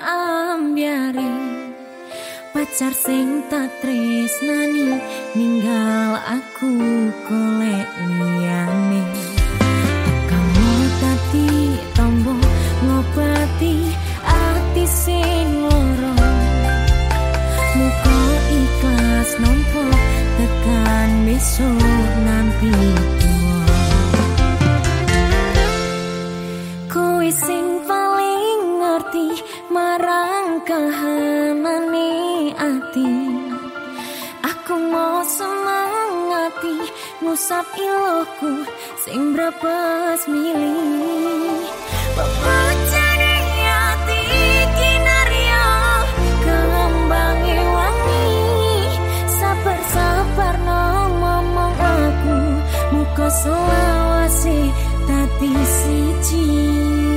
ambyari pacar sing tak tresnani ninggal aku golek liyane kamu tadi tombo ngobati ati sing loro muka ikhlas nompo tekan besok nanti tua kowe sing paling ngerti marang kahanane ati aku mau semangati ngusap iloku sing brepes milih pepecane ati kinarya kembange wangi sabar-sabar ngomong aku muka selawase dadi siji